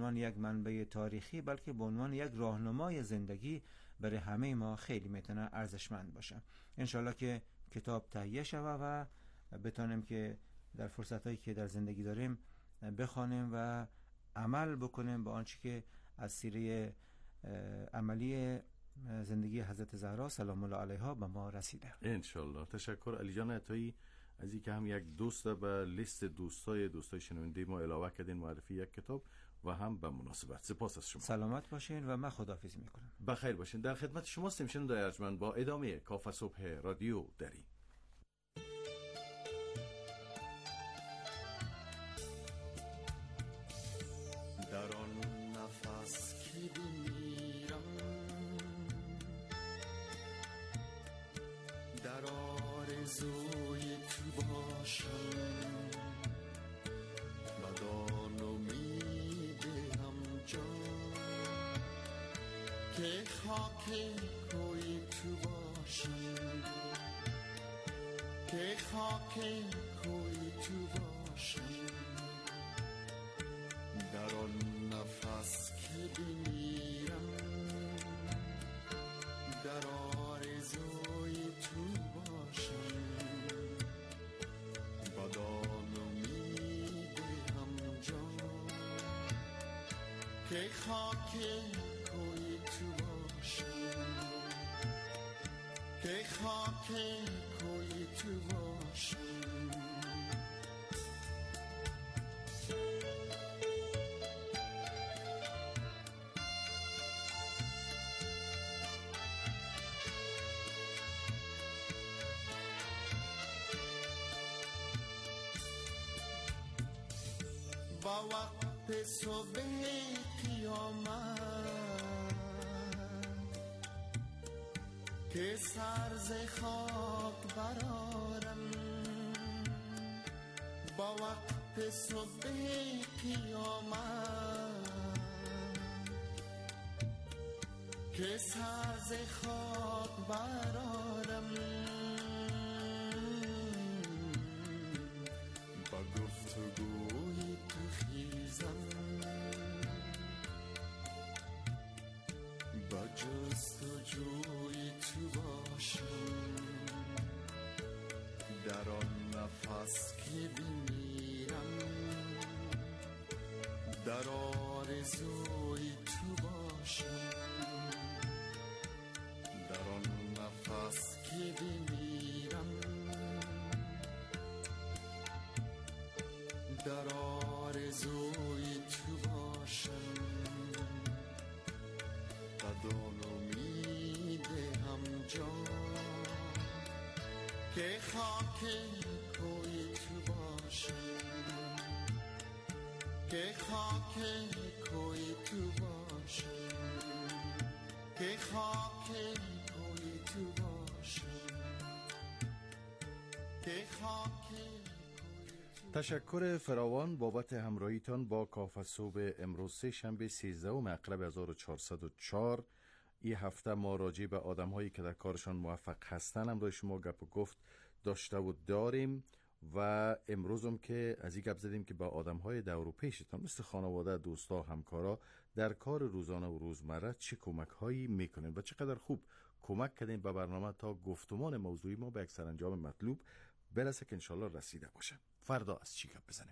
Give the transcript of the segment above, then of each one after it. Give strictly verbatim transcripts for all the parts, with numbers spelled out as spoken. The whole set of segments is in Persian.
عنوان یک منبع تاریخی بلکه به عنوان یک راهنمای زندگی برای همه ما خیلی میتونه ارزشمند باشه. انشالله که کتاب تهیه شود و بتانیم که در فرصتایی که در زندگی داریم بخوانیم و عمل بکنیم به آنچه که از سیره عملی زندگی حضرت زهرا سلام الله علیها به ما رسیده. انشالله. تشکر علی جان عطایی از اینکه هم یک دوست به لیست دوستای دوستای شنونده ما علاوه کردین معرفی یک کتاب و هم به مناسبت. سپاس از شما. سلامت باشین و من خداحافظی میکنم. بخیر باشین. در خدمت شما هستیم شنوندگان ارجمند با ادامه کاف صبح رادیو دری. در آن نفس که بمیرم در آرزوی تو باشم بدان امید هم جان که خاک کوی تو باشم که خاک کوی تو باشم در آن نفس که بمیرم در آرزوی تو باشم بدان امید هم جان که خاک کوی تو باشم که خاک کوی تو باشم با وقت صبح قیامت که سر ز خاک برارم با وقت صبح قیامت که سر ز خاک برارم با گفتگوی تو خیزم با جستجوی تو باشم در آن نفس که بمیرم در آرزوی تو باشم در آن نفس که بمیرم در آرزوی تو باشم بدان امید هم جان که خاک کوی تو باشم که خاک کوی تو باشم که خاک کوی تو باشم که خاک. تشکر فراوان بابت همراهیتان با کاف صبح امروز سه شنبه سیزدهم مقرب هزار و چهارصد و چهار. این هفته ما راجع به آدم هایی که در کارشان موفق هستن همراه شما گپ و گفت داشته و داریم و امروزم که از این گپ زدیم که با آدم های دور و پیشتان مثل خانواده، دوستا، همکارا در کار روزانه و روزمره چه کمک هایی میکنین و چقدر خوب کمک کردین به برنامه تا گفتمان موضوعی ما به یک سرانجام مطلوب برسه که انشالله رسیده باشه. فردا از چی گپ بزنیم؟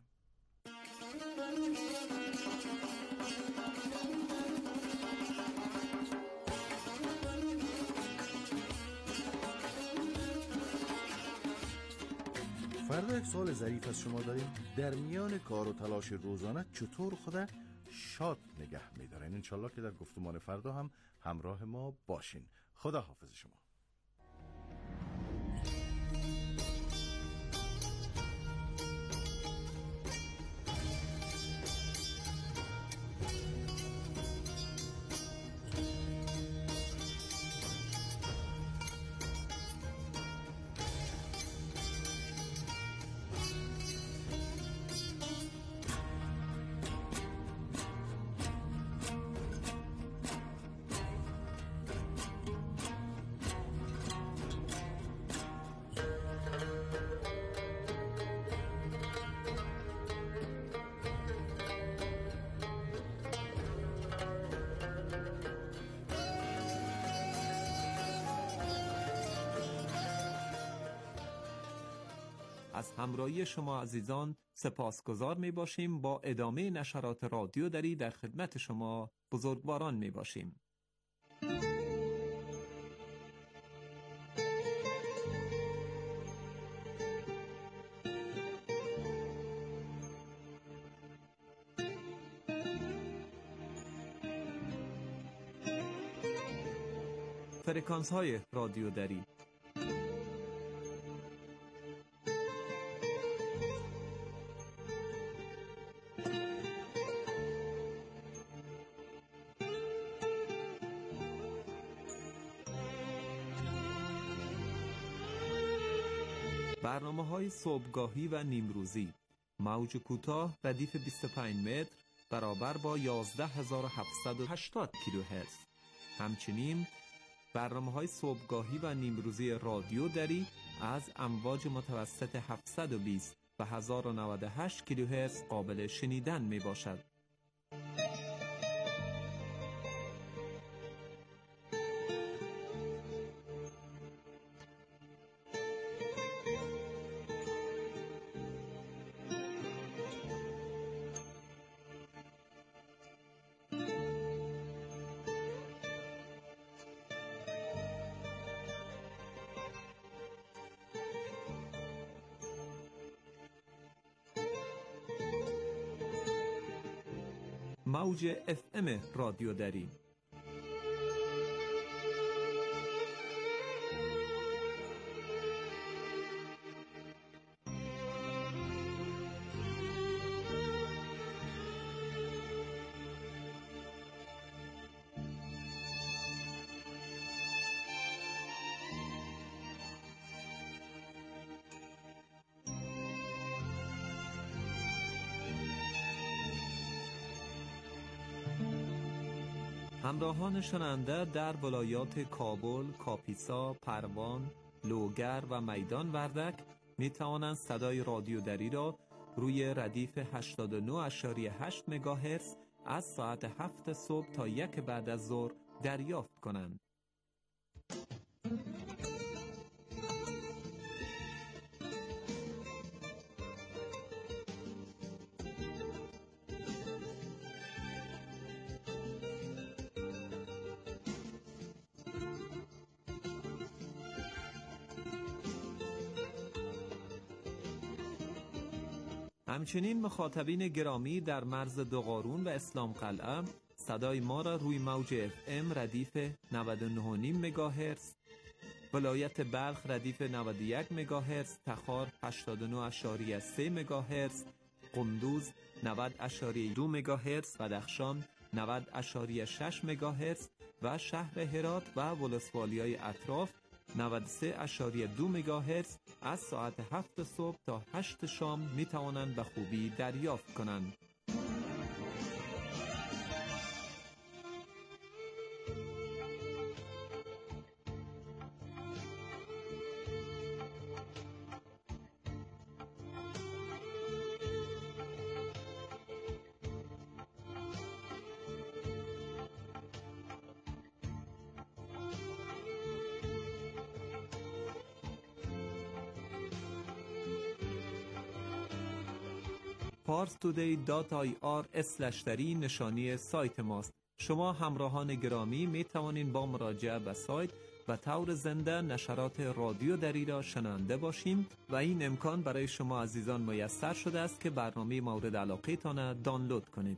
فردا یک سوال ظریف از شما داریم. در میان کار و تلاش روزانه چطور خود شاد نگه می‌دارین؟ انشالله که در گفتمان فردا هم همراه ما باشین. خدا حافظ شما. از همراهی شما عزیزان سپاسگزار می باشیم. با ادامه نشرات رادیو دری در خدمت شما بزرگواران می باشیم. فرکانس های رادیو دری برنامه‌های صبحگاهی و نیمروزی، موج کوتاه ردیف بیست و پنج متر برابر با یازده هزار و هفتصد و هشتاد کیلوهرتز. همچنین برنامه‌های صبحگاهی و نیمروزی رادیو دری از امواج متوسط هفتصد و بیست و هزار و نود و هشت کیلوهرتز قابل شنیدن میباشد. موج اف ام رادیو دری همراهان شنونده در ولایات کابل، کاپیسا، پروان، لوگر و میدان وردک می توانند صدای رادیو دری را روی ردیف هشتاد و نه ممیز هشت مگاهرتز از ساعت هفت صبح تا یک بعد از ظهر دریافت کنند. همچنین مخاطبین گرامی در مرز دوقارون و اسلام قلعه صدای ما را روی موج اف ام ردیف نود و نه و نیم مگاهرتز، ولایت بلخ ردیف نود و یک مگاهرتز، تخار هشتاد و نه ممیز سه مگاهرتز، قندوز نود ممیز دو مگاهرتز، بدخشان نود ممیز شش مگاهرتز و شهر هرات و ولسوالیای اطراف نود و سه ممیز دو مگاهرتز از ساعت هفت صبح تا هشت شام می توانند به خوبی دریافت کنند. پارس تودی دات آی آر اسلش دری نشانی سایت ماست. شما همراهان گرامی می توانید با مراجعه به سایت و طور زنده نشرات رادیو دری را شنونده باشیم و این امکان برای شما عزیزان میسر شده است که برنامه مورد علاقه تان دانلود کنید.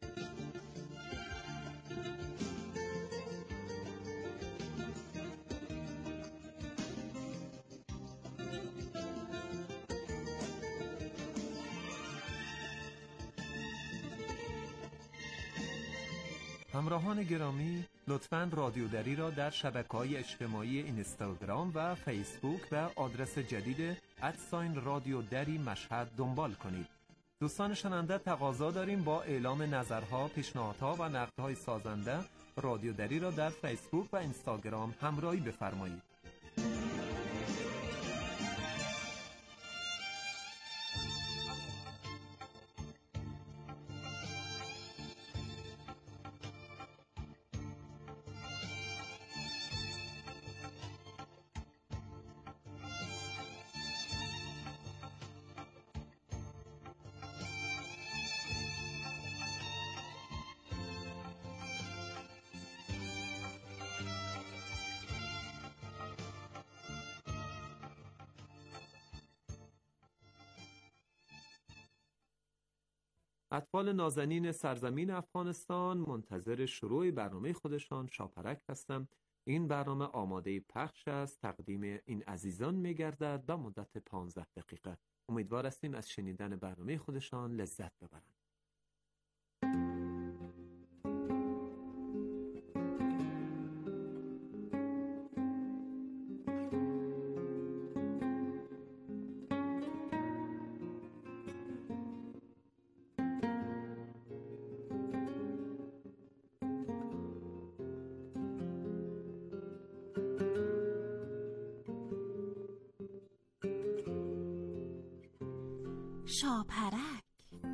همراهان گرامی، لطفاً رادیو دری را در شبکه‌های اجتماعی اینستاگرام و فیسبوک به آدرس جدید ادساین رادیو دری مشهد دنبال کنید. دوستان شنونده، تقاضا داریم با اعلام نظرها، پیشنهادها و نقدهای سازنده رادیو دری را در فیسبوک و اینستاگرام همراهی بفرمایید. اطفال نازنین سرزمین افغانستان منتظر شروع برنامه خودشان شاپرک هستند. این برنامه آماده پخش است، تقدیم این عزیزان می‌گردد به مدت پانزده دقیقه. امیدوار هستیم از شنیدن برنامه خودشان لذت ببرند. شاپرک.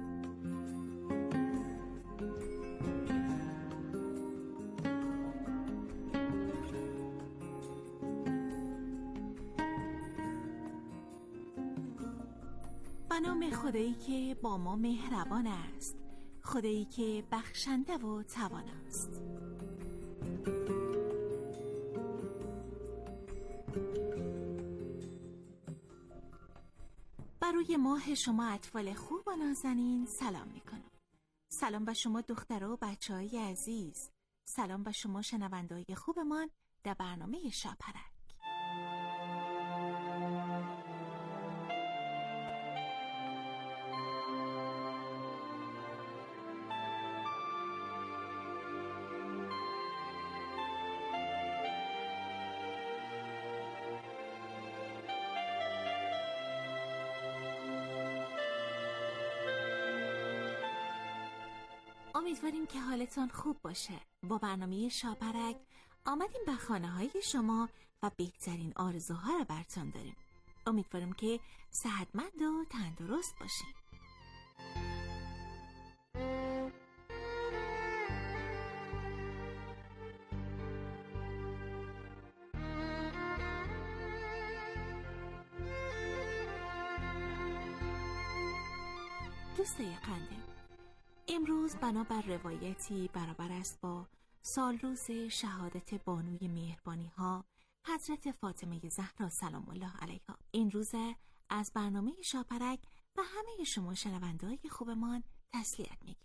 به نام خدایی که با ما مهربان است، خدایی که بخشنده و توان است. برای ماه شما اطفال خوب و نازنین سلام میکنم. سلام به شما دخترها و بچه های عزیز. سلام به شما شنونده‌های خوبمان در برنامه شاپرک. امیدواریم که حالتان خوب باشه. با برنامه شاپرک آمدیم به خانه های شما و بهترین آرزوها را برتان داریم. امیدواریم که صحتمند و تندرست باشین. دوستای قنده، امروز بنابر روایتی برابر است با سال روز شهادت بانوی مهربانی ها حضرت فاطمه زهرا سلام الله علیها. این روز از برنامه شاپرک و همه شما شنونده‌های خوبمان تسلیت میگیم.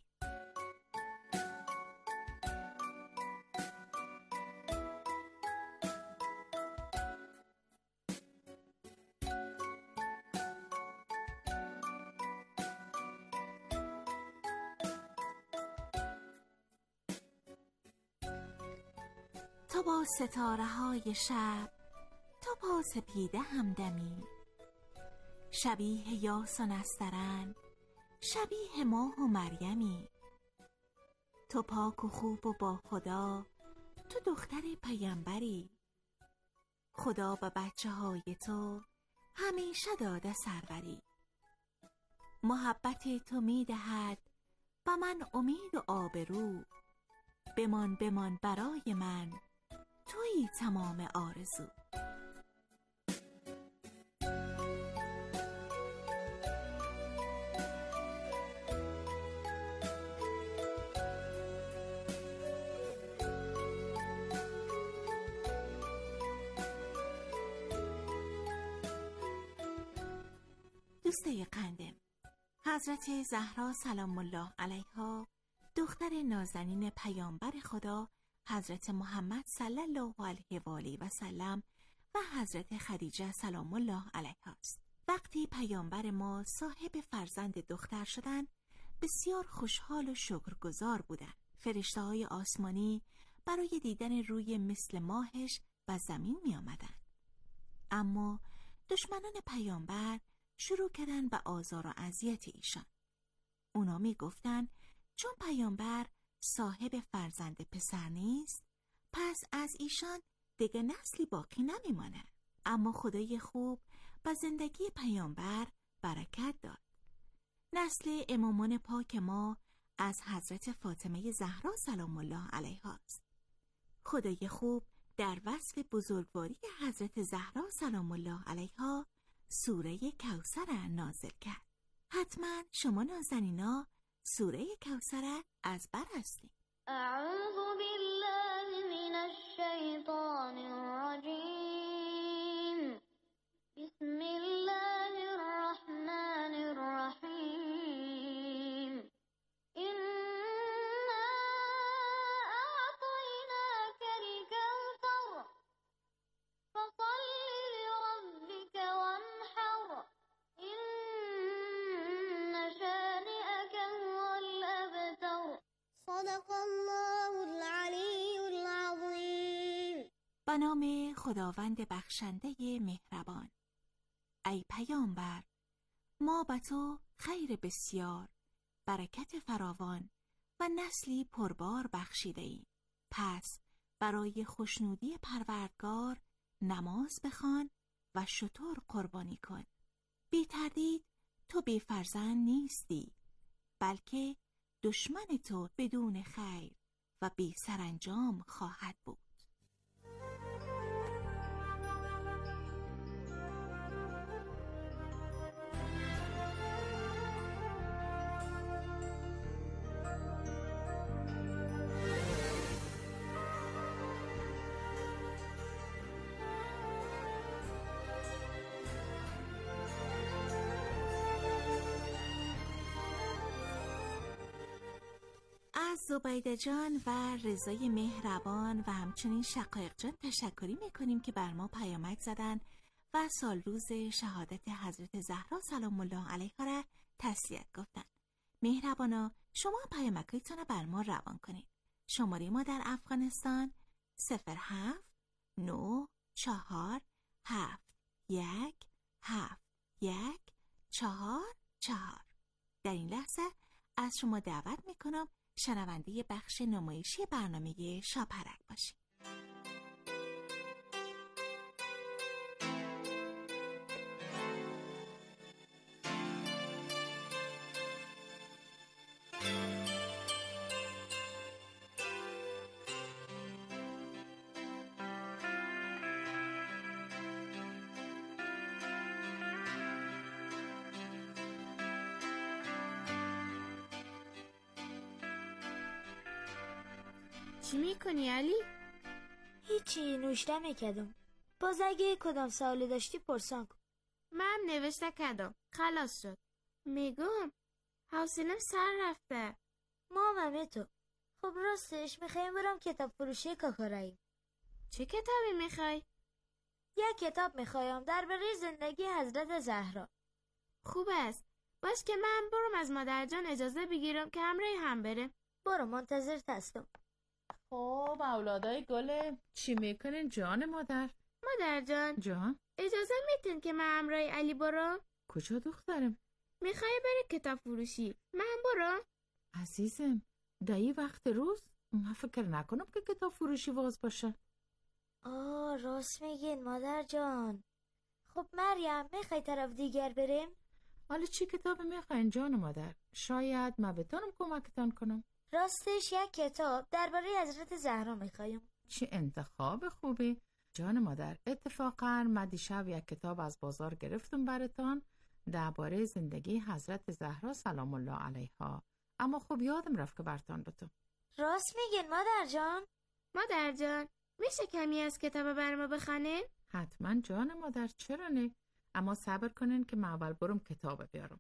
تو با ستاره های شب، تو پا سپیده همدمی، شبیه یاس و نسترن، شبیه ماه و مریمی. تو پاک و خوب و با خدا، تو دختر پیامبری. خدا به بچه های تو همیشه داده سروری. محبت تو می دهد و من امید و آبرو. بمان بمان برای من، تویی تمام آرزو. دوستای قندم، حضرت زهرا سلام الله علیها، دختر نازنین پیامبر خدا حضرت محمد صلی الله علیه و آله و سلم و حضرت خدیجه سلام الله علیها است. وقتی پیامبر ما صاحب فرزند دختر شدند، بسیار خوشحال و شکرگزار بودند. فرشته‌های آسمانی برای دیدن روی مثل ماهش به زمین می آمدند. اما دشمنان پیامبر شروع کردن به آزار و اذیت ایشان. اونا می گفتن چون پیامبر صاحب فرزند پسر نیست، پس از ایشان دیگه نسلی باقی نمیمانه. اما خدای خوب به زندگی پیامبر برکت داد. نسل امامان پاک ما از حضرت فاطمه زهرا سلام الله علیها است. خدای خوب در وصف بزرگواری حضرت زهرا سلام الله علیها سوره کوثر نازل کرد. حتما شما نازنینا سوره کوثر از بر هستید. اعوذ بالله من الشیطان الرجیم. بسم الله الرحمن الرحیم. الله العلی العظیم. به نام خداوند بخشنده مهربان. ای پیامبر، ما به تو خیر بسیار، برکت فراوان و نسلی پربار بخشیده ایم. پس برای خوشنودی پروردگار نماز بخوان و شتر قربانی کن. بی تردید تو بی فرزند نیستی، بلکه دشمن تو بدون خیر و بی سرانجام خواهد بود. از زبیده جان و رضای مهربان و همچنین شقایق جان تشکری میکنیم که بر ما پیامک زدن و سال روز شهادت حضرت زهرا سلام الله علیها را تسلیت گفتن. مهربانا، شما پیامکایتان را بر ما روان کنید. شماره ما در افغانستان صفر هفت نه چهار هفت یک هفت یک چهار چهار. در این لحظه از شما دعوت میکنم شنونده بخش نمایشی برنامه شاپرک باشید. چی میکنی علی؟ هیچی، نوشته میکردم. باز اگه کدام سوالی داشتی پرسان کن. من نوشته کردم، خلاص شد. میگم حوصلم سر رفته. ما هم تو. خب راستش میخوایم برم کتاب فروشی کاکارایی. چه کتابی میخوای؟ یک کتاب میخوایم درباره زندگی حضرت زهرا. خوب است. باش که من برم از مادر جان اجازه بگیرم که همراه هم بره. برو، منتظر هستم. خب اولادای گله، چی میکنین جان مادر؟ مادر جان جان؟ اجازه میتین که من همراه علی برم؟ کجا دخترم؟ میخوای بری کتاب فروشی، من برم؟ عزیزم، دایی وقت روز من فکر نکنم که کتاب فروشی واز باشه. آه راست میگین مادر جان. خب مریم، میخوای طرف دیگر بریم؟ حالا چی کتاب میخواین جان مادر؟ شاید من بتونم کمکتان کنم. راستش یک کتاب درباره حضرت زهرا میخوایم. چه انتخاب خوبی جان مادر. اتفاقا من دیشب یک کتاب از بازار گرفتم براتان درباره زندگی حضرت زهرا سلام الله علیها، اما خوب یادم رفت که براتان بتم. راست میگین مادر جان؟ مادر جان میشه کمی از کتاب بر ما بخونین؟ حتما جان مادر، چرا نه؟ اما صبر کنین که من اول برم کتاب بیارم.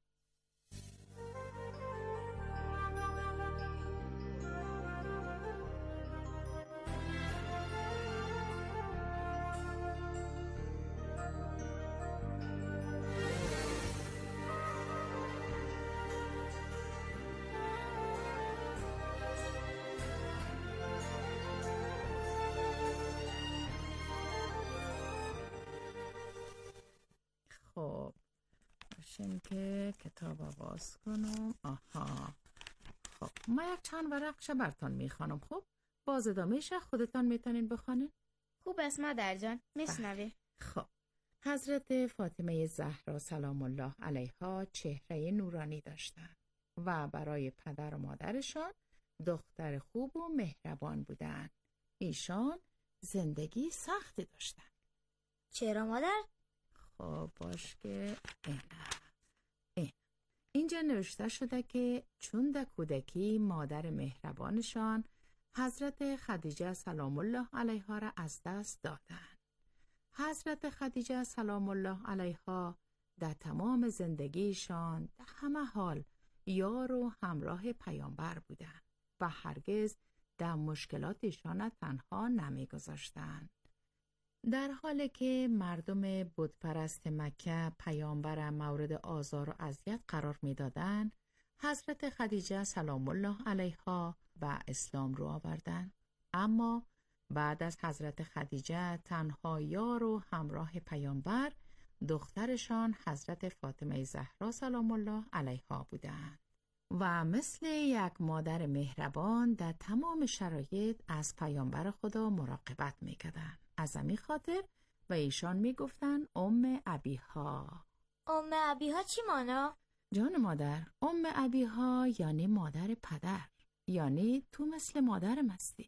خب باشین که کتاب آواز کنم. آها خب من یک چند ورقش برتان میخوانم. خب باز ادامهش خودتان میتونین بخوانین. خوب است مادر جان، میشنوی. خب حضرت فاطمه زهرا سلام الله علیها چهره نورانی داشتند و برای پدر و مادرشان دختر خوب و مهربان بودند. ایشان زندگی سختی داشتند. چرا مادر؟ خب باش که این. این. اینجا نوشته شده که چون در کودکی مادر مهربانشان حضرت خدیجه سلام الله علیها را از دست دادند. حضرت خدیجه سلام الله علیها در تمام زندگیشان در همه حال یار و همراه پیامبر بودند و هرگز در مشکلاتشان تنها نمی گذاشتند. در حالی که مردم بتپرست مکه پیامبر مورد آزار و اذیت قرار می دادند، حضرت خدیجه سلام الله علیها و اسلام رو آوردند. اما بعد از حضرت خدیجه تنها یار و همراه پیامبر دخترشان حضرت فاطمه زهرا سلام الله علیها بودند و مثل یک مادر مهربان در تمام شرایط از پیامبر خدا مراقبت میکردند. از همین خاطر و ایشان میگفتن ام ابیها. ام ابیها چی مانا؟ جان مادر، ام ابیها یعنی مادر پدر، یعنی تو مثل مادرم هستی.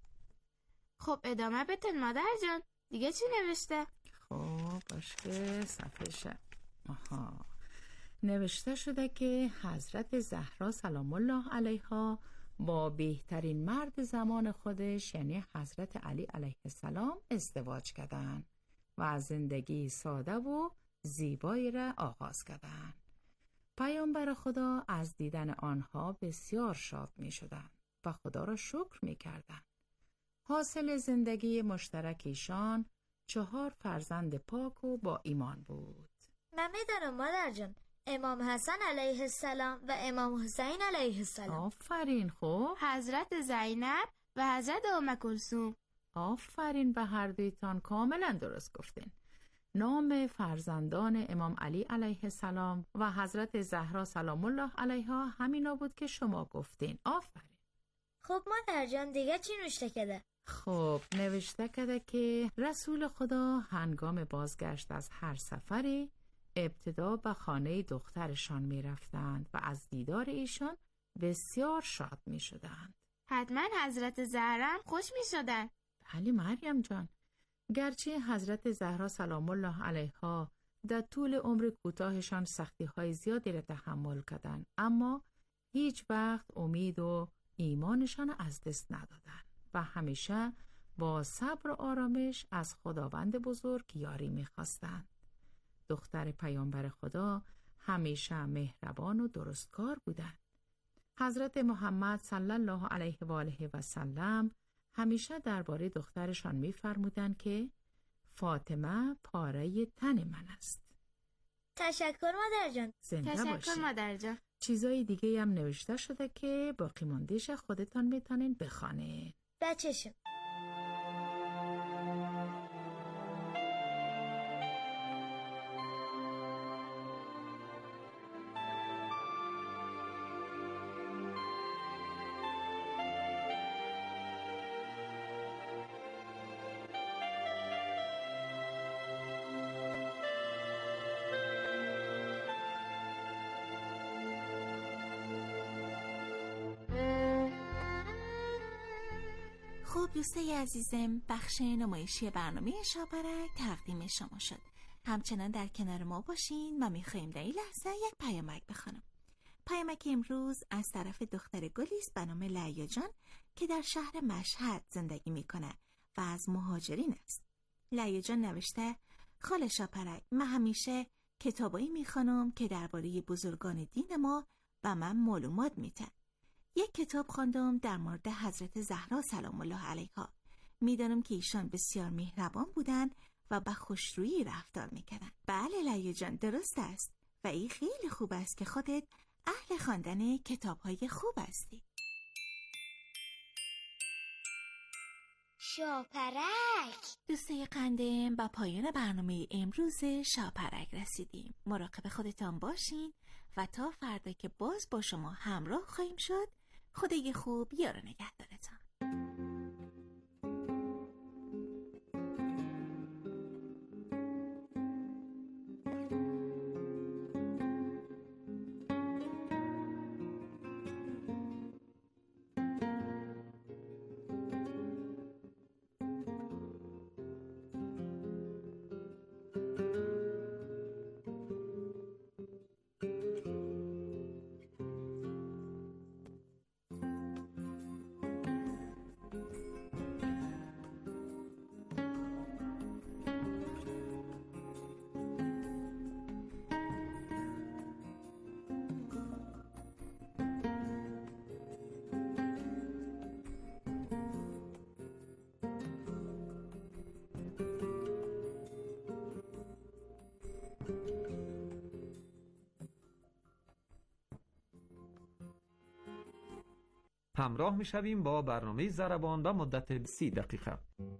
خب ادامه بتن مادر جان، دیگه چی نوشته؟ خب باش که صفحه شد. آها، نوشته شده که حضرت زهرا سلام الله علیها با بهترین مرد زمان خودش یعنی حضرت علی علیه السلام ازدواج کردند و از زندگی ساده و زیبایی را آغاز کردند. پیامبر خدا از دیدن آنها بسیار شاد می شدند و خدا را شکر می کردند. حاصل زندگی مشترک ایشان چهار فرزند پاک و با ایمان بود. من میدانم مادر جان، امام حسن علیه السلام و امام حسین علیه السلام. آفرین. خوب، حضرت زینب و حضرت ام کلثوم. آفرین به هر دویتان، کاملا درست گفتین. نام فرزندان امام علی علیه السلام و حضرت زهرا سلام الله علیها همینا بود که شما گفتین. آفرین. خب مادر جان دیگه چی نوشته کده؟ خب نوشته کده که رسول خدا هنگام بازگشت از هر سفری ابتدا به خانه دخترشان می رفتند و از دیدار ایشان بسیار شاد می شدند. حتما حضرت زهرا خوش می شدن. بله مریم جان، گرچه حضرت زهرا سلام الله علیها در طول عمر کوتاهشان سختی های زیادی را تحمل کردند، اما هیچ وقت امید و ایمانشان از دست ندادند و همیشه با صبر و آرامش از خداوند بزرگ یاری می‌خواستند. دختر پیامبر خدا همیشه مهربان و درستکار بودند. حضرت محمد صلی الله علیه و آله و سلم همیشه درباره دخترشان می‌فرمودند که فاطمه پاره تن من است. تشکر مادر جان. زنده تشکر باشی. مادر جان. چیزای دیگه هم نوشته شده که باقی مونده‌اش خودتان میتونین بخوانید. بچشم. خب دوستای عزیزم، بخش نمایشی برنامه شاپرک تقدیم شما شد. همچنان در کنار ما باشین و میخواییم در این لحظه یک پیامک بخونم. پیامک امروز از طرف دختر گلیست به نام لعیا جان که در شهر مشهد زندگی میکنه و از مهاجرین است. لعیا جان نوشته: خاله شاپرک، من همیشه کتابایی میخوانم که درباره بزرگان دین ما به من معلومات میدن. یک کتاب خواندم در مورد حضرت زهرا سلام الله علیها. میدانم که ایشان بسیار مهربان بودند و با خوشرویی رفتار میکردند. بله لعیا جان، درست است و این خیلی خوب است که خودت اهل خواندن کتاب‌های خوب هستی. شاپرک. دوستای قندم، با پایان برنامه امروز شاپرک رسیدیم. مراقب خودتان باشین و تا فردا که باز با شما همراه خواهیم شد، خدای خوب یار و نگهدارتان. همراه میشویم با برنامه ضربان و مدت سی دقیقه.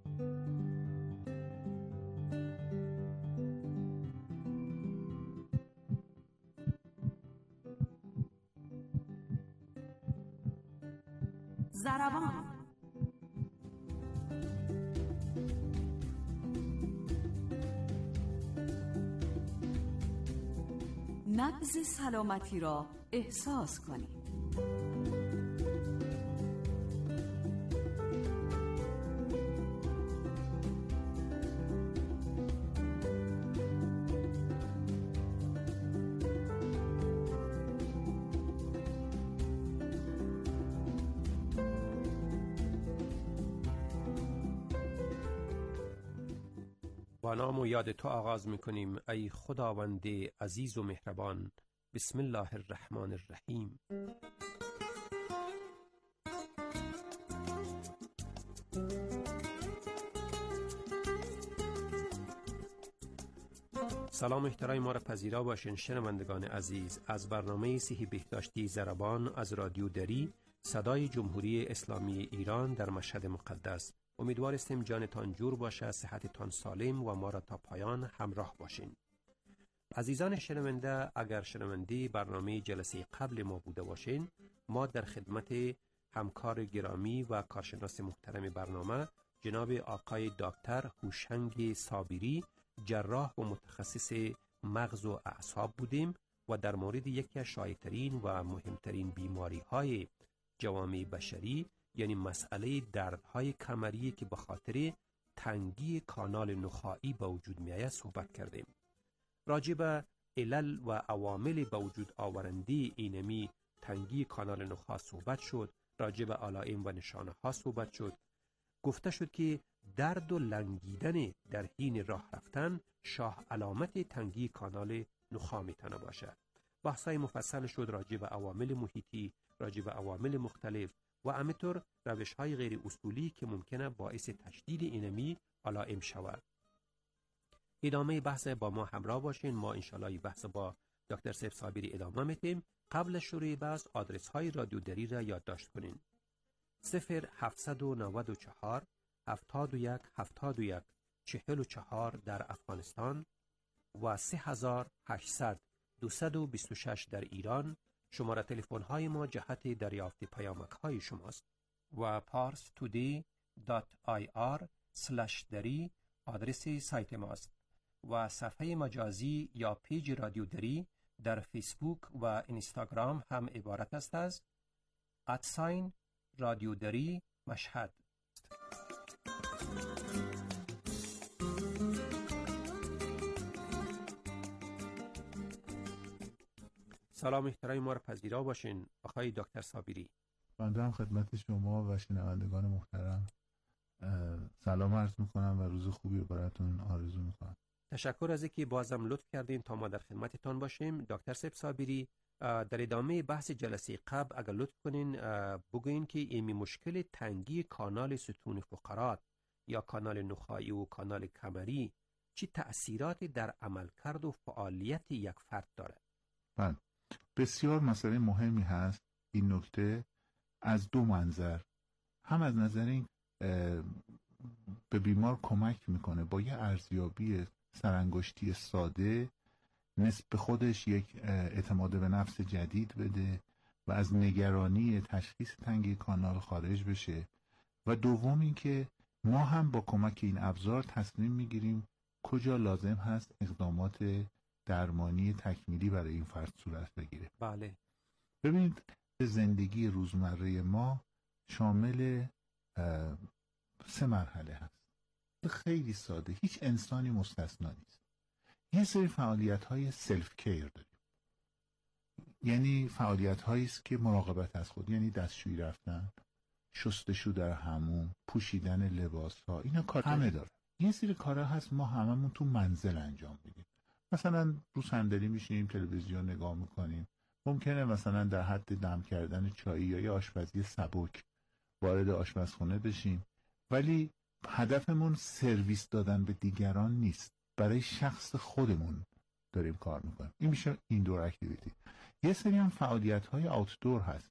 ضربان. نبض سلامتی را احساس کنید. با نام و یاد تو آغاز میکنیم ای خداوند عزیز و مهربان. بسم الله الرحمن الرحیم. سلام احترام ما را پذیرا باشین شنوندگان عزیز از برنامه صحی بهداشتی ضربان از رادیو دری صدای جمهوری اسلامی ایران در مشهد مقدس. امیدوار هستیم جانتان جور باشه، صحتتان سالم و ما را تا پایان همراه باشین. عزیزان شنونده، اگر شنونده برنامه جلسه قبل ما بوده باشین، ما در خدمت همکار گرامی و کارشناس محترم برنامه جناب آقای دکتر هوشنگ صابری، جراح و متخصص مغز و اعصاب بودیم و در مورد یکی از شایع‌ترین و مهمترین بیماری‌های جوامع بشری، یعنی مسئله دردهای کمری که به خاطر تنگی کانال نخاعی به وجود می‌آید صحبت کردیم. راجع به علل و عوامل به وجود آورنده اینمی تنگی کانال نخاع صحبت شد، راجع به علائم و نشانه ها صحبت شد. گفته شد که درد و لنگیدن در حین راه رفتن شاه علامت تنگی کانال نخاع میتونه باشه. بحثای مفصل شد راجع به عوامل محیطی، راجع به عوامل مختلف و همینطور روش‌های غیر اصولی که ممکنه باعث تشدید اینمی علائم شود. ادامه بحث با ما همراه باشین. ما انشالله بحث با دکتر سیف صابری ادامه میدیم. قبل شروع بحث آدرس های رادیو دری را یادداشت کنین. صفر هفتصد و نود و چهار هفتاد و یک هفتاد و یک چهل و چهار در افغانستان و سه هزار و هشتصد دویست و بیست و شش در ایران. شماره تلفن های ما جهت دریافت پیامک های شماست. و پارس تودی دات آی آر سلش دری آدرس سایت ماست و صفحه مجازی یا پیج رادیو دری در فیسبوک و اینستاگرام هم عبارت است از ادساین رادیو دری مشهد. سلام احترام ما را پذیرا باشین آقای دکتر صابری. بنده هم خدمت شما و شنوندگان محترم سلام عرض میکنم و روز خوبی رو براتون آرزو میکنم. تشکر از اینکه بازم لطف کردین تا ما در خدمتتان باشیم. دکتر سیف صابری، در ادامه بحث جلسه قبل اگر لطف کنین بگوین که این مشکل تنگی کانال ستون فقرات یا کانال نخاعی و کانال کمری چی تأثیراتی در عملکرد و فعالیت یک فرد داره؟ بله، بسیار مسئله مهمی هست این نکته از دو منظر. هم از نظر این به بیمار کمک میکنه با یه ارزیابی سرانگشتی ساده نسبت به خودش یک اعتماد به نفس جدید بده و از نگرانی تشخیص تنگی کانال خارج بشه. و دوم این که ما هم با کمک این ابزار تصمیم میگیریم کجا لازم هست اقدامات درمانی تکمیلی برای این فرد صورت بگیره. بله. ببینید زندگی روزمره ما شامل سه مرحله هست. خیلی ساده، هیچ انسانی مستثنا نیست. یه سری فعالیت های سلف کیر داریم، یعنی فعالیت هایی است که مراقبت از خود، یعنی دستشویی رفتن، شستشو در حموم، پوشیدن لباس ها، اینا کار همه داره. یه سری کارها هست ما هممون تو منزل انجام میدیم. مثلا رو صندلی میشینیم تلویزیون نگاه میکنیم، ممکنه مثلا در حد دم کردن چای یا یه آشپزی سبک وارد آشپزخونه بشیم، ولی هدفمون سرویس دادن به دیگران نیست، برای شخص خودمون داریم کار میکنیم. این میشه ایندور اکتیویتی. یه سری هم فعالیت های آوتدور هست.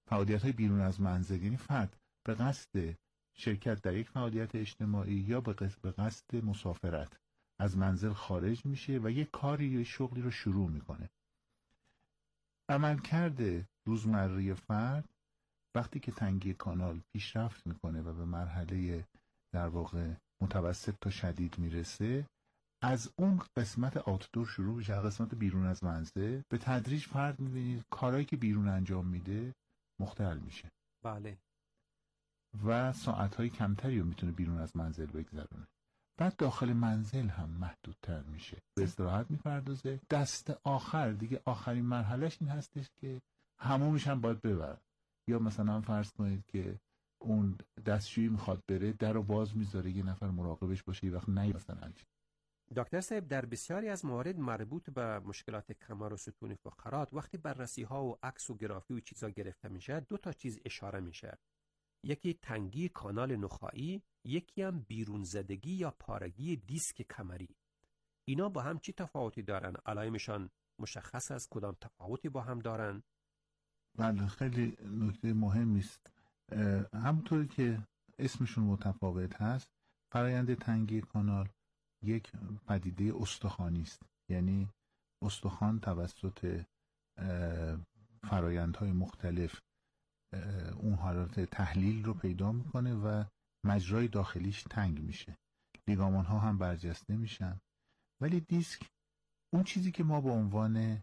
فعالیت های بیرون از منزل، یعنی فرد به قصد شرکت در یک فعالیت اجتماعی یا به قصد مسافرت از منزل خارج میشه و یک کاری یا شغلی رو شروع میکنه. عملکرد روزمره فرد وقتی که تنگی کانال پیشرفت میکنه و به مرحله در واقع متوسط تا شدید میرسه، از اون قسمت آوتدور شروع میشه، قسمت بیرون از منزل. به تدریج فرد میبینید کارهایی که بیرون انجام میده مختل میشه. بله. و ساعتهای کمتری رو میتونه بیرون از منزل بگذرونه. بعد داخل منزل هم محدودتر میشه، به استراحت میپردازه. دست آخر دیگه، آخرین مرحلهش این هستش که حمومش هم باید ببرد، یا مثلا فرض کنید که اون دستشویی میخواد بره، در رو باز میذاره یه نفر مراقبش باشه، یه وقت نه مثلا. دکتر صاحب، در بسیاری از موارد مربوط به مشکلات کمر و ستون فقرات وقتی بررسی ها و عکس و گرافی و چیزا گرفته میشه، دو تا چیز اشاره میشه. یکی تنگی کانال نخاعی، یکی هم بیرون زدگی یا پارگی دیسک کمری. اینا با هم چی تفاوتی دارن؟ علائمشان مشخص است؟ کدام تفاوتی با هم دارن؟ بله، خیلی نکته مهمی است. همونطوری که اسمشون متفاوت هست، فرایند تنگی کانال یک پدیده استخوانی است. یعنی استخوان توسط فرایندهای مختلف اون حالت تحلیل رو پیدا میکنه و مجرای داخلیش تنگ میشه، لیگامان ها هم برجسته میشن. ولی دیسک، اون چیزی که ما به عنوان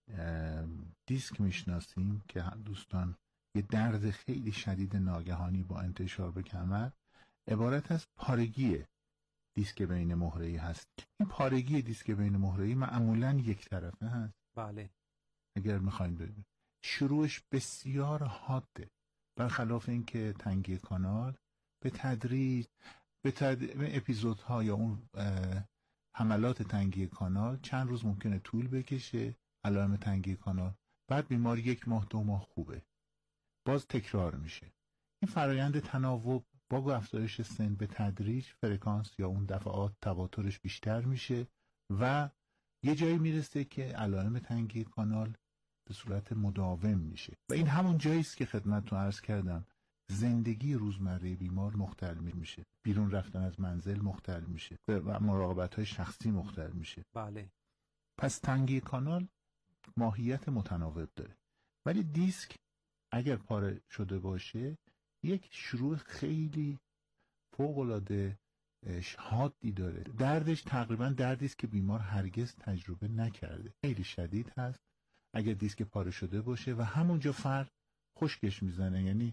دیسک میشناسیم که دوستان یه درد خیلی شدید ناگهانی با انتشار به کمر، عبارت از پارگی دیسک بین مهره‌ای هست. این پارگی دیسک بین مهره‌ای معمولاً یک طرفه هست. بله. اگر میخوایم ببینیم شروعش بسیار حاده، برخلاف اینکه تنگی کانال به تدریج به تدریج اپیزودها یا اون حملات تنگی کانال چند روز ممکنه طول بکشه، علائم تنگی کانال، بعد بیمار یک ماه دو ماه خوبه، باز تکرار میشه. این فرایند تناوب با افزایش سن به تدریج فرکانس یا اون دفعات تواترش بیشتر میشه و یه جایی میرسه که علائم تنگی کانال به صورت مداوم میشه و این همون جایی است که خدمتتون عرض کردم زندگی روزمره بیمار مختل میشه، بیرون رفتن از منزل مختل میشه و مراقبت‌های شخصی مختل میشه. بله. پس تنگی کانال ماهیت متناوب داره، ولی دیسک اگر پاره شده باشه یک شروع خیلی فوق‌العاده حادی داره. دردش تقریبا دردی است که بیمار هرگز تجربه نکرده، خیلی شدید هست اگر دیسک پاره شده باشه و همونجا فرد خشکش میزنه. یعنی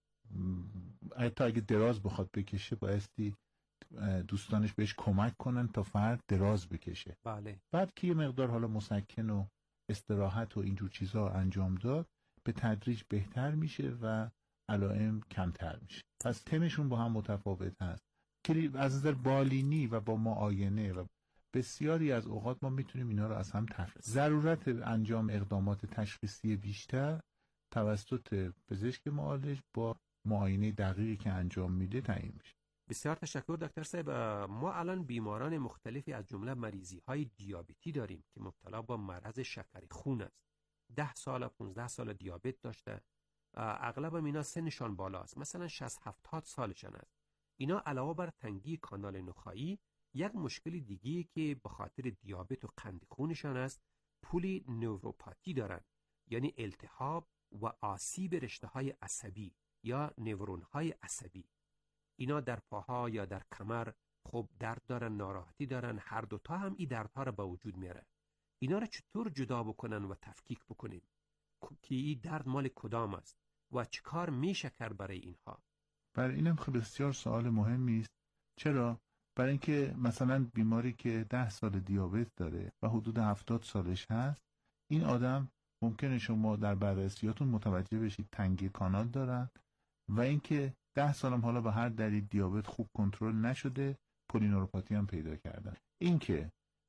حتی اگه دراز بخواد بکشه بایستی دوستانش بهش کمک کنن تا فرد دراز بکشه. بله. بعد که یه مقدار حالا مسکن و استراحت و اینجور چیزها انجام داد، به تدریج بهتر میشه و علائم کمتر میشه. پس تمشون با هم متفاوت هست. از نظر بالینی و با معاینه و بسیاری از اوقات ما میتونیم اینا رو از هم تفریق. ضرورت انجام اقدامات تشخیصی بیشتر توسط پزشک معالج با معاینه دقیقی که انجام میده تعیین میشه. بسیار تشکر دکتر صاحب. ما الان بیماران مختلفی از جمله مریضی های دیابتی داریم که مبتلا با مرض شکر خون است. ده سال پانزده سال دیابت داشته، اغلب اینا سنشان بالاست، مثلا شصت هفتاد سالشان است. اینا علاوه بر تنگی کانال نخاعی یک مشکل دیگه که به خاطر دیابت و قند خونشان است پولی نوروپاتی دارن، یعنی التهاب و آسیب رشته های عصبی یا نورون های عصبی. اینا در پاها یا در کمر خب درد دارن، ناراحتی دارن، هر دوتا هم این دردها را به وجود میاره. اینا را چطور جدا بکنن و تفکیک بکنیم که این درد مال کدام است و چه کار میشه کرد برای اینها؟ برای اینم خیلی بسیار سوال مهمی است. چرا؟ برای اینکه مثلا بیماری که ده سال دیابت داره و حدود هفتاد سالش هست، این آدم ممکنه شما در بررسیاتون متوجه بشید تنگی کانال دارن و اینکه ده سالم حالا به هر دلیل دیابت خوب کنترل نشده، پولینوروپاتی هم پیدا کردن. اینکه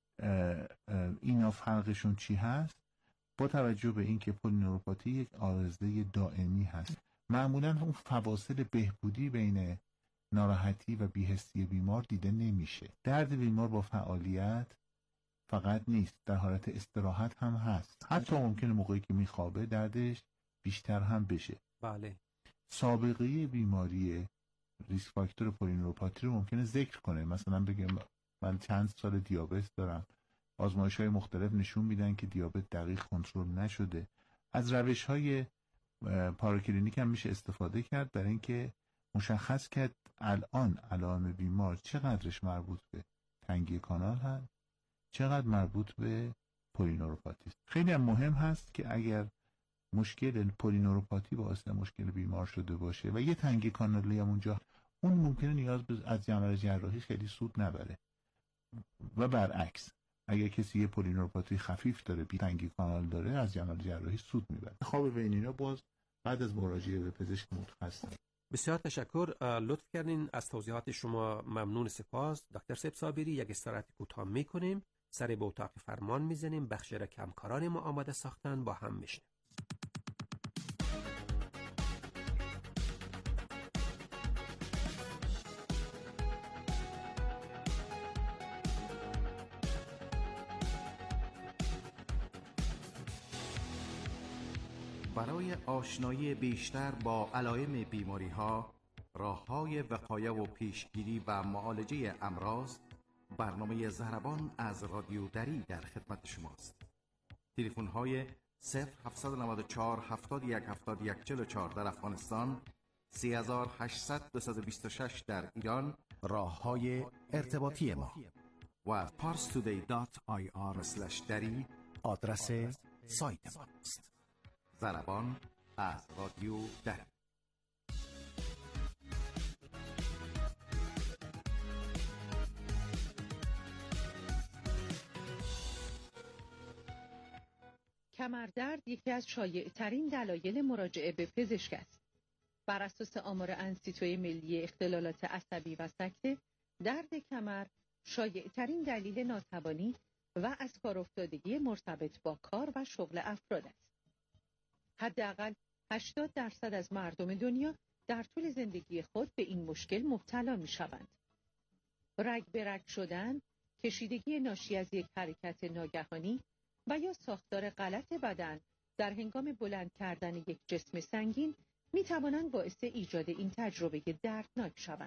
اینا فرقشون چی هست؟ با توجه به اینکه پولینوروپاتی یک عارضه دائمی هست، معمولاً اون فواصل بهبودی بین ناراحتی و بی‌حسی بیمار دیده نمیشه. درد بیمار با فعالیت فقط نیست، در حالت استراحت هم هست. حتی ممکنه موقعی که میخوابه دردش بیشتر هم بشه. بله. سابقه بیماری ریسک فاکتور پولینوروپاتی رو ممکنه ذکر کنه، مثلا بگم من چند سال دیابت دارم، آزمایش‌های مختلف نشون میدن که دیابت دقیق کنترل نشده. از روش‌های پاراکلینیک هم میشه استفاده کرد برای اینکه مشخص کرد الان علائم بیمار چقدرش مربوط به تنگی کانال هست، چقدر مربوط به پولینوروپاتی است. خیلی هم مهم هست که اگر مشکل پولینوروپاتی باعث مشکل بیمار شده باشه و یه تنگی کانالی هم اونجا، اون ممکنه نیاز به از عمل جراحی خیلی سود نبره و برعکس اگر کسی یه پولینوروپاتی خفیف داره، بی تنگی کانال داره، از عمل جراحی سود میبره. خواب بین اینا باز بعد از مراجعه به پزشک متخصص. بسیار تشکر، لطف کردین، از توضیحات شما ممنون، سپاس. دکتر سیب صابری، یک استراحت کوتاه میکنیم، سر به اتاق فرمان میزنیم، بخش را که همکاران ما آماده ساختن با هم میشنیم. برای آشنایی بیشتر با علائم بیماری ها، راه های وقایه و پیشگیری و معالجه امراض، برنامه زهربان از رادیو دری در خدمت شماست. تلفن های صفر هفت نه چهار هفتاد و یک هفتاد و یک چهل و چهار در افغانستان، سه هزار و هشتصد دویست و بیست و شش در ایران، راه های ارتباطی ما و پارس تودی دات آی آر اسلش دری آدرس سایت ما است. زربان از رادیو دری. کمردرد یکی از شایع‌ترین دلایل مراجعه به پزشک است. بر اساس آمار انستیتوی ملی اختلالات عصبی و سکته، درد کمر شایع‌ترین دلیل ناتوانی و از کار افتادگی مرتبط با کار و شغل افراد است. حداقل هشتاد درصد از مردم دنیا در طول زندگی خود به این مشکل مبتلا می شوند. رگ به رگ شدن، کشیدگی ناشی از یک حرکت ناگهانی و یا ساختار غلط بدن در هنگام بلند کردن یک جسم سنگین می توانند باعث ایجاد این تجربه دردناک شوند.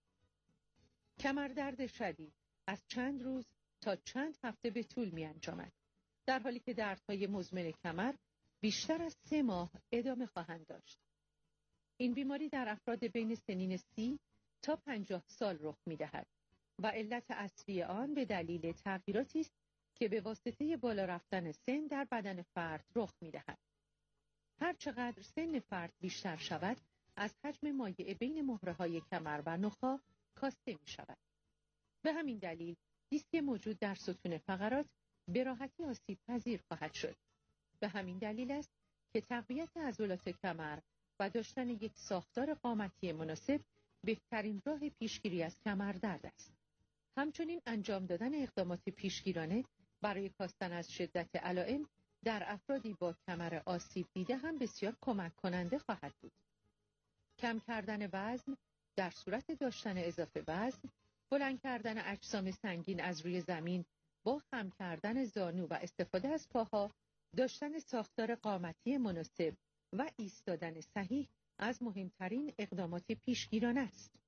کمردرد شدید از چند روز تا چند هفته به طول می انجامد، در حالی که دردهای مزمن کمر بیشتر از سه ماه ادامه خواهند داشت. این بیماری در افراد بین سنین سی تا پنجاه سال رخ می دهد و علت اصلی آن به دلیل تغییراتی است که به واسطه بالا رفتن سن در بدن فرد رخ می دهد. هر چقدر سن فرد بیشتر شود، از حجم مایع بین مهره‌های کمر و نخاع کاسته می شود. به همین دلیل دیسک موجود در ستون فقرات به راحتی آسیب پذیر خواهد شد. به همین دلیل است که تقویت عضلات کمر و داشتن یک ساختار قامتی مناسب بهترین راه پیشگیری از کمردرد است. همچنین انجام دادن اقدامات پیشگیرانه برای کاستن از شدت علائم در افرادی با کمر آسیب دیده هم بسیار کمک کننده خواهد بود. کم کردن وزن در صورت داشتن اضافه وزن، بلند کردن اجسام سنگین از روی زمین با خم کردن زانو و استفاده از پاها، داشتن ساختار قامتی مناسب و ایستادن صحیح از مهمترین اقدامات پیشگیرانه است.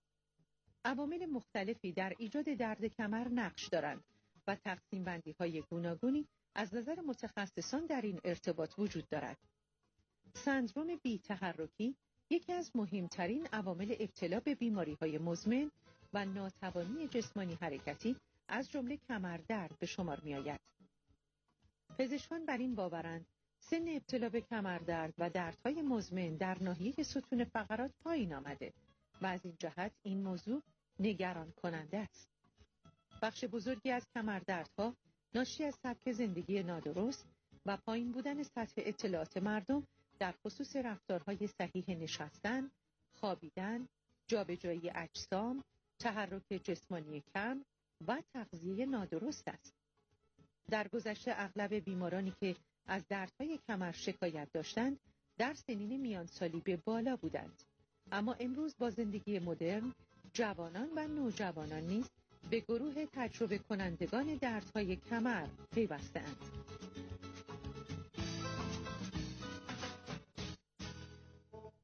عوامل مختلفی در ایجاد درد کمر نقش دارند و تقسیم بندی های گوناگونی از نظر متخصصان در این ارتباط وجود دارد. سندروم بی تحرکی یکی از مهمترین عوامل ابتلا به بیماری های مزمن و ناتوانی جسمانی حرکتی از جمله کمردرد به شمار می آید. پزشکان بر این باورند سن ابتلا به کمردرد و دردهای مزمن در ناحیه ستون فقرات پایین آمده و از این جهت این موضوع نگران کننده است. بخش بزرگی از کمردردها ناشی از سبک زندگی نادرست و پایین بودن سطح اطلاعات مردم در خصوص رفتارهای صحیح نشستن، خوابیدن، جابجایی اجسام، تحرک جسمانی کم و تغذیه نادرست است. در گذشته اغلب بیمارانی که از دردهای کمر شکایت داشتند در سنین میانسالی به بالا بودند، اما امروز با زندگی مدرن جوانان و نوجوانان نیز به گروه تجربه کنندگان دردهای کمر پیوسته‌اند.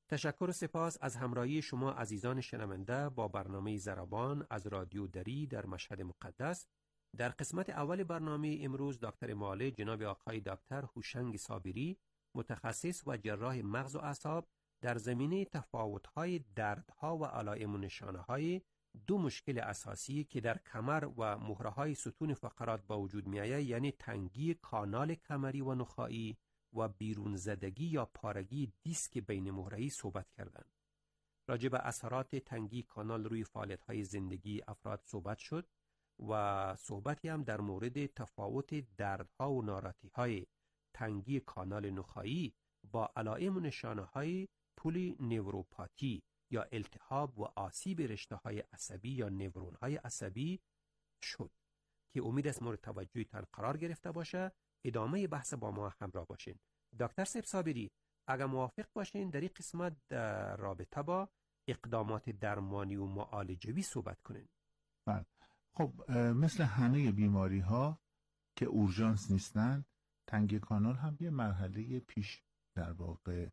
تشکر و سپاس از همراهی شما عزیزان شنونده با برنامه ضربان از رادیو دری در مشهد مقدس. در قسمت اول برنامه امروز دکتر معالج جناب آقای دکتر هوشنگ صابری، متخصص و جراح مغز و اعصاب، در زمینه تفاوت‌های دردها و علائم و نشانه‌های دو مشکل اساسی که در کمر و مهره‌های ستون فقرات با وجود می‌آید، یعنی تنگی کانال کمری و نخاعی و بیرون زدگی یا پارگی دیسک بین مهره‌ای صحبت کردند. راجع به اثرات تنگی کانال روی فعالیت‌های زندگی افراد صحبت شد و صحبتی هم در مورد تفاوت دردها و ناراحتی‌های تنگی کانال نخاعی با علائم و نشانه‌های پولی نوروپاتی یا التهاب و آسیب رشته‌های عصبی یا نورون‌های عصبی شد که امید است مورد توجهتان قرار گرفته باشه. ادامه بحث با ما همراه باشین. دکتر سیب صابری، اگر موافق باشین در این قسمت در رابطه با اقدامات درمانی و معالجوی صحبت کنین. بله. خب مثل همه بیماری ها که اورژانس نیستن، تنگی کانال هم یه مرحله پیش در واقع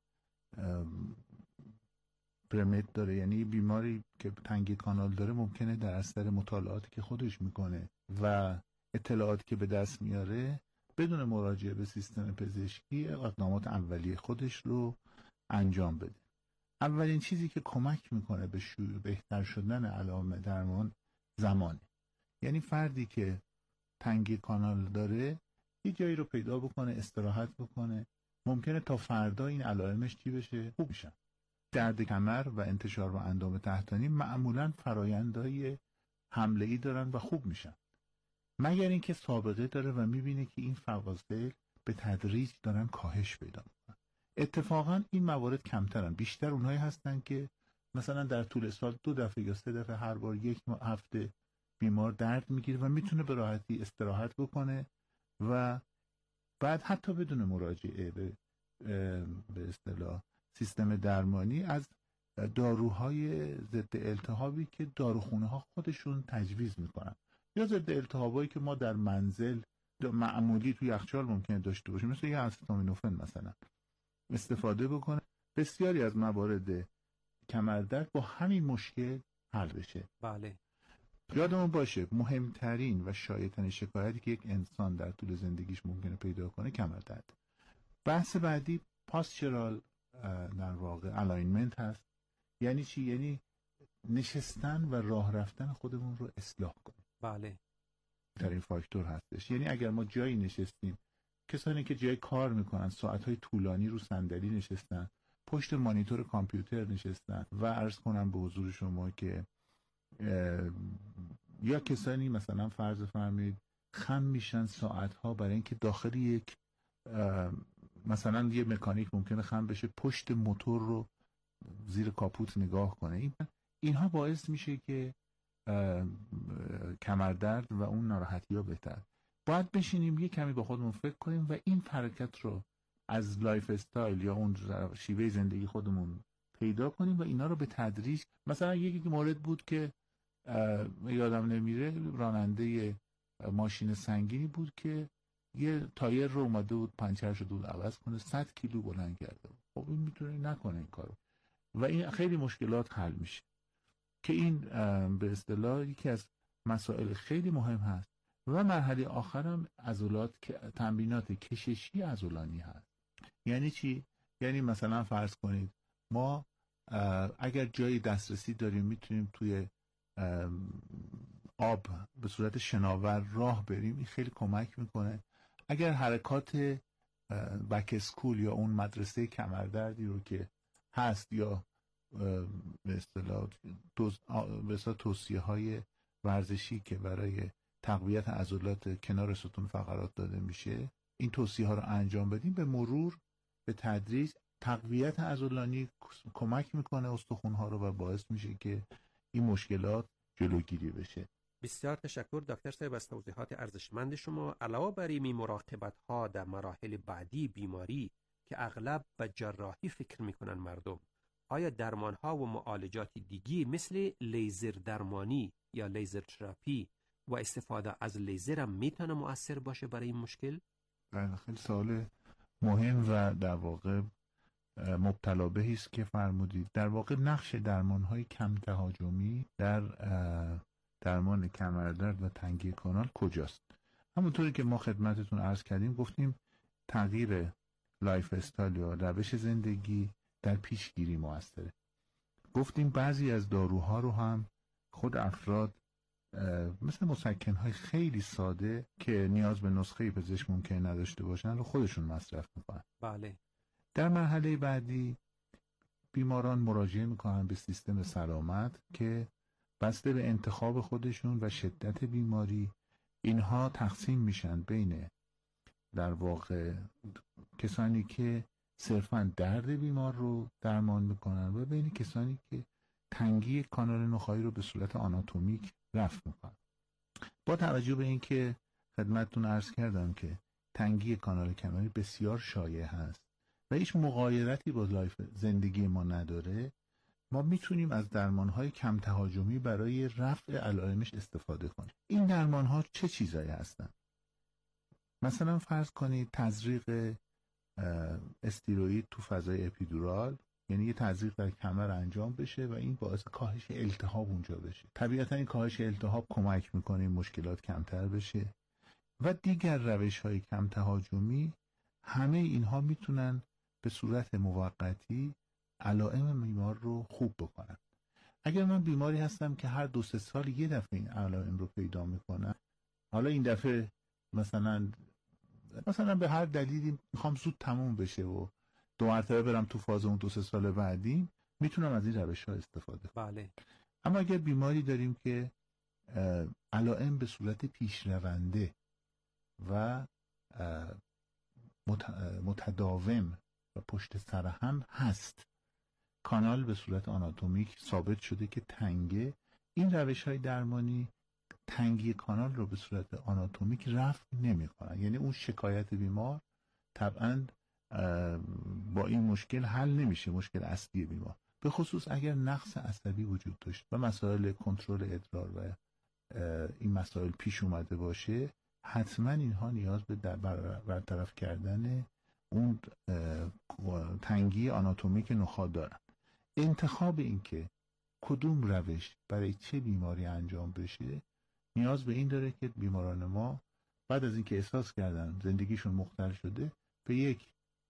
پرمت داره. یعنی بیماری که تنگی کانال داره ممکنه در اثر مطالعاتی که خودش میکنه و اطلاعاتی که به دست میاره بدون مراجعه به سیستم پزشکی اقدامات اولیه خودش رو انجام بده. اولین چیزی که کمک میکنه به شروع بهتر شدن علائم درمان زمانه. یعنی فردی که تنگی کانال داره یه جایی رو پیدا بکنه، استراحت بکنه، ممکنه تا فردا این علائمش چی بشه؟ خوب میشن. درد کمر و انتشار و اندام تحتانی معمولاً فرایندهای حمله‌ای دارن و خوب میشن، مگر اینکه سابقه داره و میبینه که این فواصل به تدریج دارن کاهش پیدا میکنن. اتفاقا این موارد کمترن، بیشتر اونهایی هستن که مثلا در طول سال دو دفعه یا سه دفعه هر بار یک هفته بیمار درد میگیره و میتونه به راحتی استراحت بکنه و بعد حتی بدون مراجعه به به اصطلاح سیستم درمانی از داروهای ضد التهابی که داروخونه ها خودشون تجویز میکنن یا ضد التهابایی که ما در منزل معمولی توی یخچال ممکنه داشته باشیم، مثل یه آسیتامینوفن مثلا، استفاده بکنه. بسیاری از موارد کمردرد با همین مشکل حل بشه. بله. یادمون باشه مهمترین و شایع‌ترین شکایتی که یک انسان در طول زندگیش ممکنه پیدا کنه کمردرد. بحث بعدی پاستچرال در واقع الاینمنت هست. یعنی چی؟ یعنی نشستن و راه رفتن خودمون رو اصلاح کنیم. بله. در این فاکتور هستش. یعنی اگر ما جایی نشستیم، کسانی که جای کار میکنن ساعتهای طولانی رو صندلی نشستن، پشت مانیتور کامپیوتر نشستن و عرض کنم به حضور شما که یا کسانی مثلا فرض فرمایید خم میشن ساعتها برای اینکه داخل یک مثلا یه مکانیک ممکنه خم بشه پشت موتور رو زیر کاپوت نگاه کنه. این اینها باعث میشه که کمردرد و اون ناراحتی ها بهتر. باید بشینیم یه کمی با خودمون فکر کنیم و این حرکت رو از لایف استایل یا اون شیوه زندگی خودمون پیدا کنیم و اینا رو به تدریج. مثلا یکی مورد بود که یادم نمیره، راننده ماشین سنگینی بود که یه تایر رو اومده بود پنچر شده بود عوض کنه، صد کیلو بلند کرده. خب این میتونه نکنه این کارو و این خیلی مشکلات حل میشه که این به اصطلاح یکی از مسائل خیلی مهم هست. و مرحله آخرم عضلات که تمرینات کششی عضلانی هست. یعنی چی؟ یعنی مثلا فرض کنید ما اگر جایی دسترسی داریم میتونیم توی آب به صورت شناور راه بریم، این خیلی کمک میکنه. اگر حرکات بک اسکول یا اون مدرسه کمردردی رو که هست یا به اصطلاح توصیه های ورزشی که برای تقویت عضلات کنار ستون فقرات داده میشه، این توصیه ها رو انجام بدیم، به مرور به تدریج تقویت عضلانی کمک میکنه استخوان ها رو و باعث میشه که این مشکلات جلوگیری بشه. بسیار تشکر دکتر صاحب از توضیحات ارزشمند شما. علاوه بر این مراقبت ها در مراحل بعدی بیماری که اغلب به جراحی فکر میکنن مردم، آیا درمان ها و معالجات دیگی مثل لیزر درمانی یا لیزر تراپی و استفاده از لیزر هم میتونه مؤثر باشه برای این مشکل؟ خیلی سوال مهم و در واقع مبتلا بهی است که فرمودید. در واقع نقش درمان‌های کم تهاجمی در درمان کمردرد و تنگی کانال کجاست؟ همونطوری که ما خدمتتون عرض کردیم، گفتیم تغییر لایف استایل یا روش زندگی در پیشگیری موثره. گفتیم بعضی از داروها رو هم خود افراد مثل مسکن‌های خیلی ساده که نیاز به نسخه پزشک ممکن نداشته باشن رو خودشون مصرف میکنن. بله. در مرحله بعدی بیماران مراجعه میکنن به سیستم سلامت که بسته به انتخاب خودشون و شدت بیماری اینها تقسیم میشن بین در واقع کسانی که صرفاً درد بیمار رو درمان میکنن و بین کسانی که تنگی کانال نخاعی رو به صورت آناتومیک رفع میکنن. با توجه به اینکه خدمتتون عرض کردم که تنگی کانال کمری بسیار شایع هست و هیچ مغایرتی با لایف زندگی ما نداره، ما میتونیم از درمانهای کم تهاجمی برای رفع علائمش استفاده کنیم. این درمانها چه چیزایی هستن؟ مثلا فرض کنید تزریق استیروئید تو فضای اپیدورال، یعنی یه تزریق در کمر انجام بشه و این باعث کاهش التهاب اونجا بشه. طبیعتا این کاهش التهاب کمک میکنه این مشکلات کمتر بشه. و دیگر روش‌های کم تهاجمی، همه اینها میتونن به صورت موقتی علائم بیمار رو خوب بکنن. اگر من بیماری هستم که هر دو سه سال یه دفعه این علائم رو پیدا میکنم، حالا این دفعه مثلا مثلا به هر دلیلی میخوام زود تموم بشه و دو مرتبه برم تو فاز اون دو سه سال بعدی، میتونم از این روش ها استفاده کنم. بله. اما اگر بیماری داریم که علائم به صورت پیشرونده و متداوم و پشت سر هم هست، کانال به صورت آناتومیک ثابت شده که تنگه، این روش های درمانی تنگی کانال رو به صورت آناتومیک رفع نمی کنن. یعنی اون شکایت بیمار طبعا با این مشکل حل نمیشه، مشکل اصلی بیمار، به خصوص اگر نقص عصبی وجود داشت و مسائل کنترل ادرار و این مسائل پیش اومده باشه، حتما اینها نیاز به برطرف کردن اون تنگی آناتومیک نخاع دارن. انتخاب این که کدوم روش برای چه بیماری انجام بشه نیاز به این داره که بیماران ما بعد از اینکه احساس کردن زندگیشون مختل شده به یک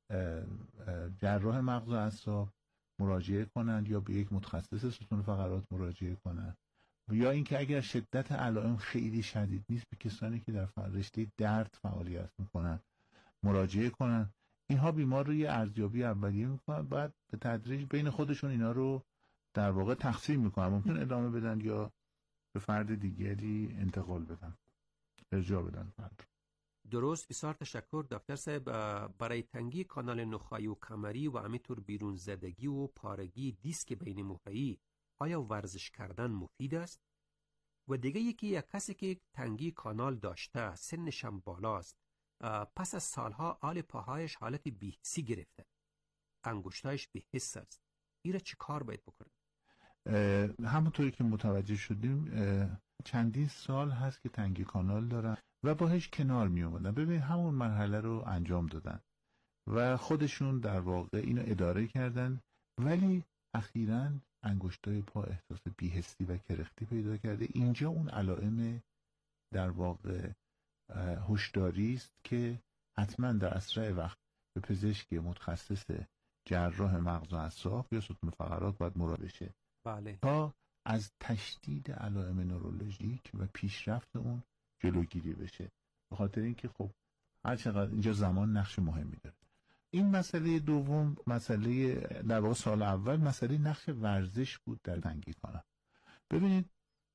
جراح مغز و اعصاب مراجعه کنند یا به یک متخصص ستون فقرات مراجعه کنند، یا اینکه اگر شدت علائم خیلی شدید نیست به کسانی که در رشته درد فعالیت میکنن مراجعه کنن. اینها بیمار رو یه ارزیابی اولیه میکنن، بعد به تدریج بین خودشون اینا رو در واقع تقسیم میکنن، ممکن ادامه بدن یا به فرد دیگری انتقال بدن، ارجاع بدن فرد. درست، بسیار تشکر دکتر صاحب. برای تنگی کانال نخاعی و کمری و همینطور بیرون زدگی و پارگی دیسک بین موقعی آیا ورزش کردن مفید است؟ و دیگه یکی یک کسی که تنگی کانال داشته، سنش هم بالاست، پس از سالها آل پاهایش حالت بی‌حسی گرفته، انگشتایش بی‌حس است، ایره چی کار باید بکنه؟ همونطوری که متوجه شدیم چندین سال هست که تنگی کانال دارن و باهاش کنار می اومدن. ببین همون مرحله رو انجام دادن و خودشون در واقع اینو اداره کردن، ولی اخیراً انگشتای پا احساس بی‌حسی و کرختی پیدا کرده. اینجا اون علائم در واقع هوشداری است که حتما در اسرع وقت به پزشک متخصص جراح مغز و اعصاب یا ستون فقرات باید مراجعه بشه. بله. تا از تشدید علائم نورولوژیک و پیشرفت اون جلوگیری بشه، به خاطر اینکه خب هر چقدر اینجا زمان نقش مهمی داره. این مسئله دوم، مسئله در واقع سال اول مسئله نقش ورزش بود در تنگی کانال. ببینید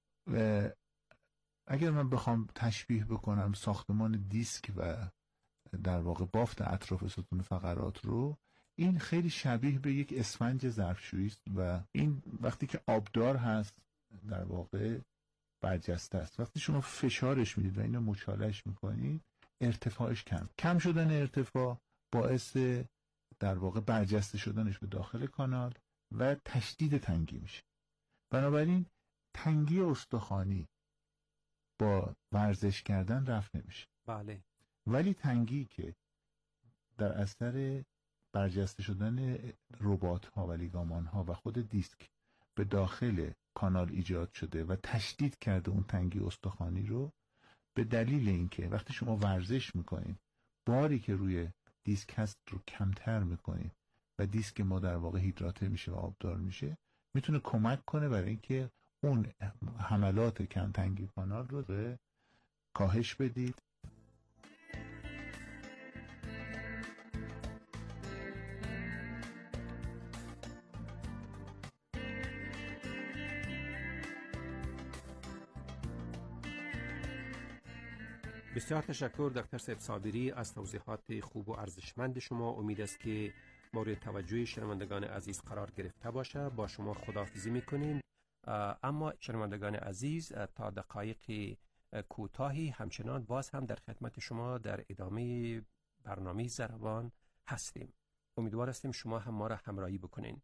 اگر من بخوام تشبیه بکنم ساختمان دیسک و در واقع بافت اطراف ستون فقرات رو، این خیلی شبیه به یک اسفنج ظرفشویی است و این وقتی که آبدار هست در واقع برجسته است. وقتی شما فشارش میدید و اینو مچالش میکنید ارتفاعش کم کم شدن ارتفاع باعث در واقع برجسته شدنش به داخل کانال و تشدید تنگی میشه. بنابراین تنگی استخوانی با ورزش کردن رفع نمیشه. بله. ولی تنگی که در اثر برجسته شدن ربات ها و لیگامان ها و خود دیسک به داخل کانال ایجاد شده و تشدید کرده اون تنگی استخوانی رو، به دلیل اینکه وقتی شما ورزش میکنید باری که روی دیسک هست رو کمتر میکنید و دیسک ما در واقع هیدراته میشه و آبدار میشه، میتونه کمک کنه برای اینکه اون حملات کم تنگی کانال رو به کاهش بدید. بسیار تشکر دکتر صاحب صابری از توضیحات خوب و ارزشمند شما. امید است که مورد توجه شنوندگان عزیز قرار گرفته باشه. با شما خداحافظی میکنیم. اما شنوندگان عزیز، تا دقایق کوتاهی همچنان باز هم در خدمت شما در ادامه برنامه ضربان هستیم. امیدوار هستیم شما هم ما را همراهی بکنین.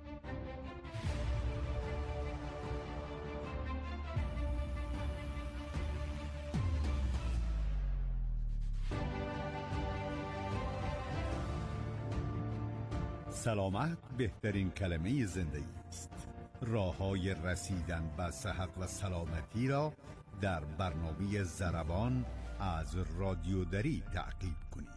سلامت بهترین کلمه زندگی است. راه‌های رسیدن به صحت و سلامتی را در برنامه ضربان از رادیو دری تعقیب کنید.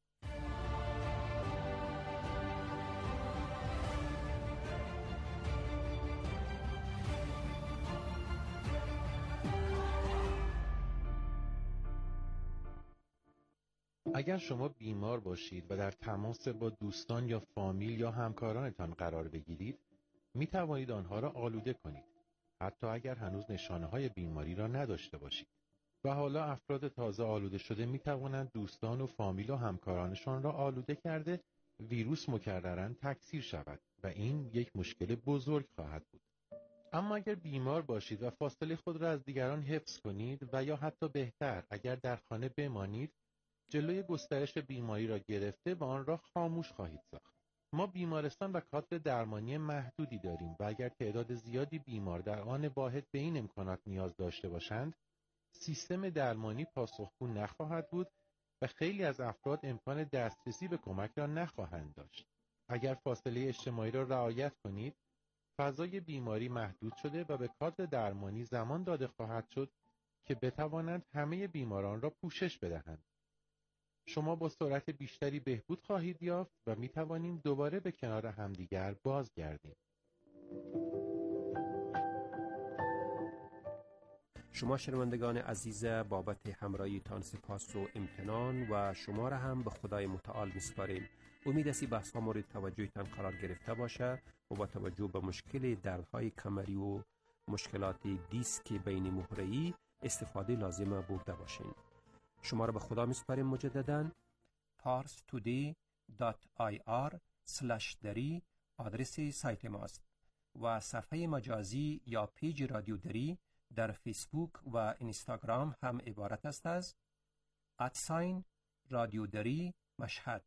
اگر شما بیمار باشید و در تماس با دوستان یا فامیل یا همکارانتان قرار بگیرید، می توانید آنها را آلوده کنید، حتی اگر هنوز نشانه‌های بیماری را نداشته باشید. و حالا افراد تازه آلوده شده می توانند دوستان و فامیل و همکارانشان را آلوده کرده ویروس مکرراً تکثیر شود و این یک مشکل بزرگ خواهد بود. اما اگر بیمار باشید و فاصله خود را از دیگران حفظ کنید و یا حتی بهتر اگر در خانه بمانید، جلوی گسترش بیماری را گرفته و آن را خاموش خواهید ساخت. ما بیمارستان و کادر درمانی محدودی داریم و اگر تعداد زیادی بیمار در آن واحد به این امکانات نیاز داشته باشند، سیستم درمانی پاسخگو نخواهد بود و خیلی از افراد امکان دسترسی به کمک را نخواهند داشت. اگر فاصله اجتماعی را رعایت کنید، فضای بیماری محدود شده و به کادر درمانی زمان داده خواهد شد که بتوانند همه بیماران را پوشش بدهند. شما با سرعت بیشتری بهبود خواهید یافت و می توانیم دوباره به کنار همدیگر بازگردیم. شما شنوندگان عزیز، بابت همراهیتان سپاس و امتنان و شما را هم به خدای متعال می‌سپاریم. امید است بحث ها مورد توجهتان قرار گرفته باشه و با توجه به مشکل دردهای کمری و مشکلات دیسک بین مهره‌ای استفاده لازم برده باشین. شما را به خدا می‌سپاریم مجدداً. پارس تودی دات آی آر اسلش دری آدرس سایت ماست و صفحه مجازی یا پیج رادیو دری در فیسبوک و اینستاگرام هم عبارت است از ادساین رادیو دری مشهد.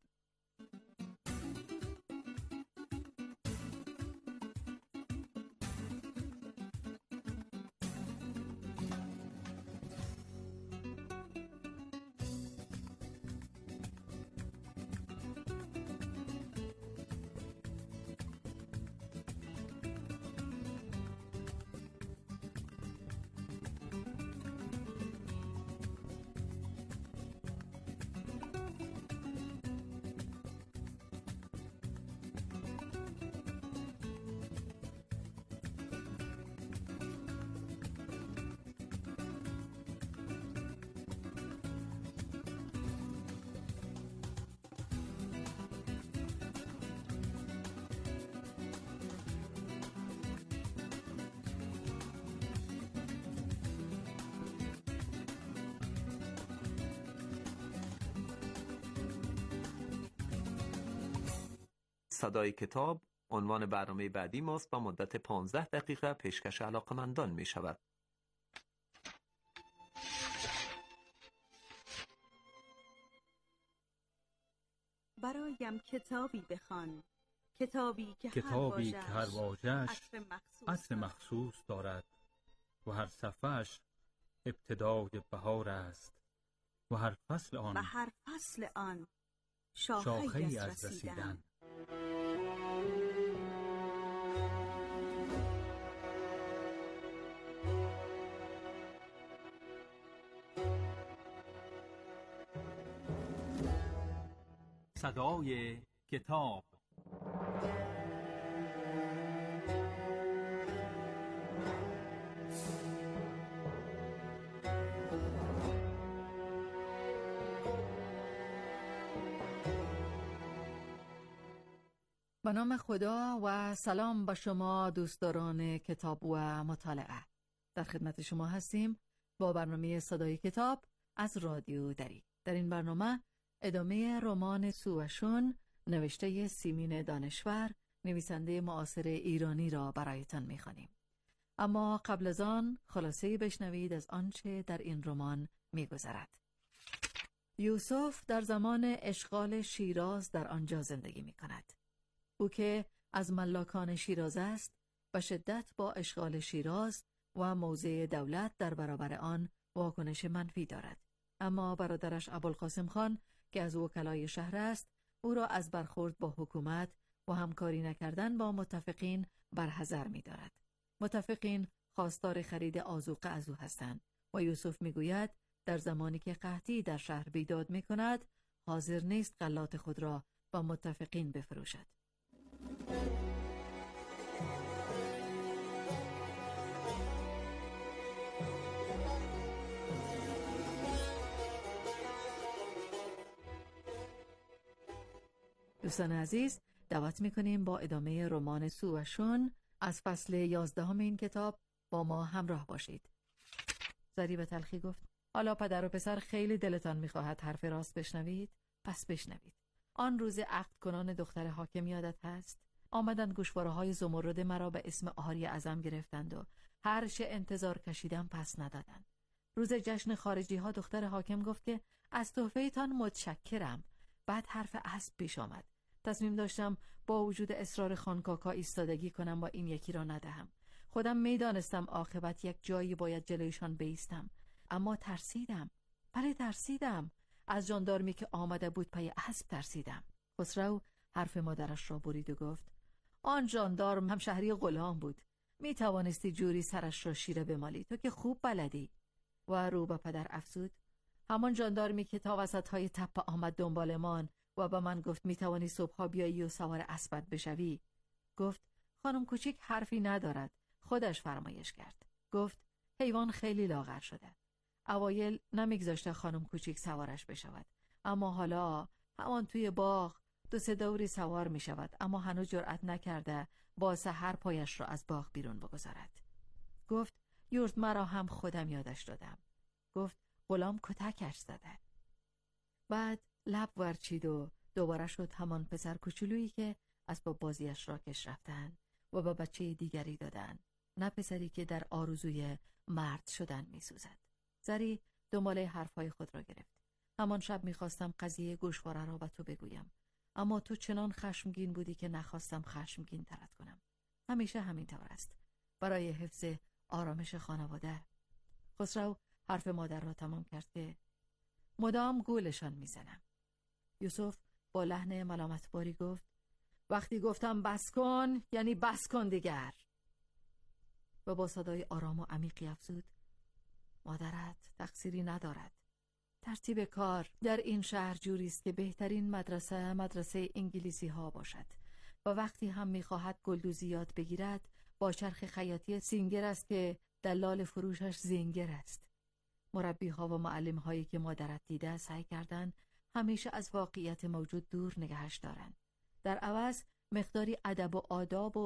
صدای کتاب عنوان برنامه بعدی ماست و مدت پانزده دقیقه پیشکش علاقمندان می شود. برایم کتابی بخوان، کتابی که کتابی که هر هر واژه‌اش عطر مخصوص, عطر مخصوص دارد و هر صفحه‌اش ابتدای بهار است و هر فصل آن و هر فصل آن شاخه‌ای شاخه‌ای از از رسیدن. رسیدن. صدای کتاب. به نام خدا و سلام به شما دوستداران کتاب و مطالعه. در خدمت شما هستیم با برنامه صدای کتاب از رادیو دری. در این برنامه ادامه رمان سوشون نوشته سیمین دانشور، نویسنده معاصر ایرانی را برایتان می‌خوانیم. اما قبل از آن خلاصه بشنوید از آنچه در این رمان می‌گذرد. یوسف در زمان اشغال شیراز در آنجا زندگی می‌کند. او که از ملاکان شیراز است و شدت با اشغال شیراز و موضع دولت در برابر آن واکنش منفی دارد. اما برادرش ابوالقاسم خان که از وکلای شهر است، او را از برخورد با حکومت و همکاری نکردن با متفقین برحذر می دارد. متفقین خواستار خرید آذوقه از او هستند و یوسف می گوید در زمانی که قحطی در شهر بیداد می کند، حاضر نیست غلات خود را با متفقین بفروشد. دوستان عزیز، دعوت می‌کنیم با ادامه رمان سوشون از فصل یازدهم این کتاب با ما همراه باشید. زری به تلخی گفت: حالا پدر و پسر خیلی دلتان می‌خواهد حرف راست بشنوید، پس بشنوید. آن روز عقد کنان دختر حاکم یادت هست؟ آمدند گوشواره‌های زمرد مرا به اسم آری اعظم گرفتند و هر چه انتظار کشیدم پس ندادند. روز جشن خارجی ها دختر حاکم گفت که از تحفه‌تان متشکرم. بعد حرف اسب پیش آمد. تصمیم داشتم با وجود اصرار خانکاکا ایستادگی کنم و این یکی را ندهم. خودم میدانستم عاقبت یک جایی باید جلویشان بایستم، اما ترسیدم. بله ترسیدم. از جاندارمی که آمده بود پی اسب ترسیدم. خسرو حرف مادرش را برید و گفت: آن جاندارم هم شهری غلام بود. می توانستی جوری سرش را شیره بمالی، تو که خوب بلدی. و رو به پدر افزود: همان جاندارمی که تا وسط های تپه آمد دنبالمان و به من گفت می توانی صبحا بیایی و سوار اسبت بشوی. گفت: خانم کوچیک حرفی ندارد، خودش فرمایش کرد. گفت: حیوان خیلی لاغر شده. اوایل نمیگذاشته خانم کوچیک سوارش بشود، اما حالا همان توی باغ دو سه دوری سوار می شود، اما هنوز جرأت نکرده با سحر پایش را از باغ بیرون بگذارد. گفت: یورت مرا هم خودم یادش دادم. گفت: غلام کتکش زده. بعد لب ورچید و دوباره شد همان پسر کوچولویی که اسباب بازیش را کش رفتن و با بچه دیگری دادن، نه پسری که در آرزوی مرد شدن می سوزد. زری دنبال حرفهای خود را گرفت. همان شب می خواستم قضیه گوشواره را به تو بگویم، اما تو چنان خشمگین بودی که نخواستم خشمگین ترت کنم. همیشه همین طور است برای حفظ آرامش خانواده. خسرو حرف مادر را تمام کرد که مدام گولشان میزنم. یوسف با لحن ملامتباری گفت: وقتی گفتم بس کن یعنی بس کن دیگر. و با صدای آرام و عمیقی افزود: مادرت تقصیری ندارد. ترتیب کار در این شهر جوری است که بهترین مدرسه مدرسه انگلیسی ها باشد و وقتی هم میخواهد گلدوزی یاد بگیرد با چرخ خیاطی سینگر است که دلال فروشش زینگر است. مربی ها و معلم هایی که مادرت دیده سعی کردند همیشه از واقعیت موجود دور نگهش دارند. در عوض مقداری ادب و آداب و